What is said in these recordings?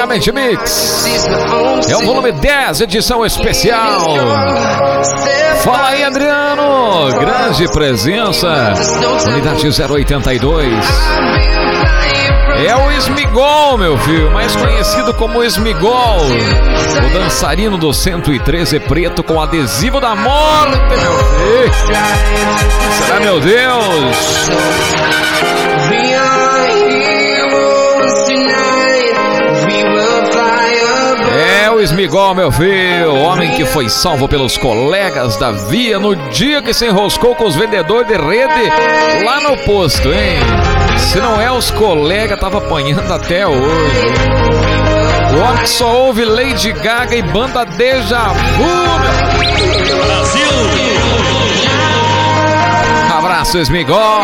Megamente Mix. É o volume 10, edição especial. Fala aí, Adriano. Grande presença. Unidade 082. É o Smigol, meu filho, mais conhecido como Smigol, o dançarino do 113 preto com adesivo da morte, meu filho. Será, meu Deus? É o Smigol, meu filho, o homem que foi salvo pelos colegas da via no dia que se enroscou com os vendedores de rede lá no posto, hein? Se não é os colegas, tava apanhando até hoje. O homem que só ouve Lady Gaga e banda Deja Vu. Brasil! Abraço, Smigol!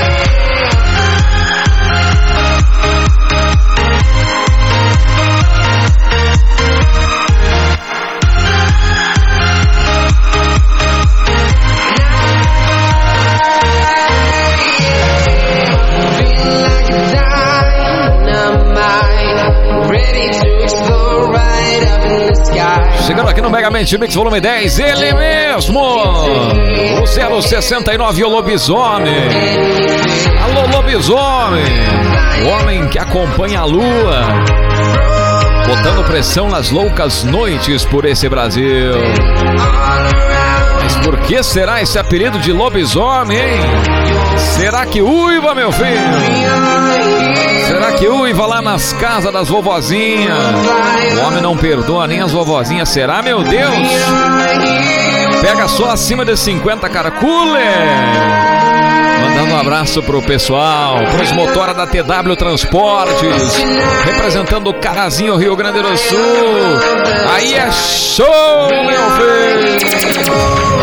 Chegando aqui no Megamente Mix volume 10, ele mesmo, o 069, o Lobisomem. Alô, Lobisomem, o homem que acompanha a lua, botando pressão nas loucas noites por esse Brasil. Mas por que será esse apelido de Lobisomem, hein? Será que uiva, meu filho? Será que uiva lá nas casas das vovozinhas? O homem não perdoa nem as vovozinhas, será, meu Deus? Pega só acima de 50, cara, cooler! Mandando um abraço pro pessoal, pros motora da TW Transportes, representando o Carazinho, Rio Grande do Sul. Aí é show, meu filho!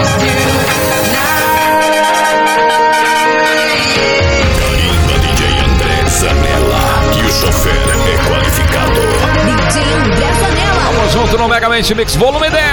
Chofer é qualificado. DJ André Zanella. Vamos junto no Megamente Mix volume 10.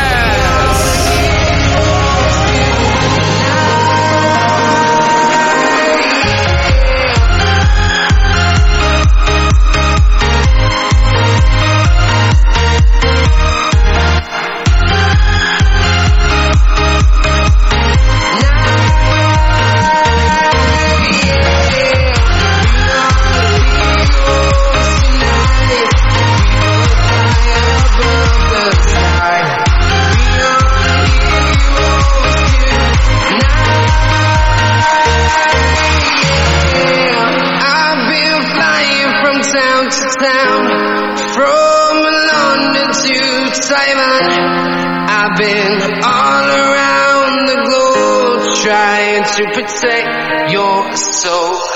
I've been all around the globe trying to protect your soul.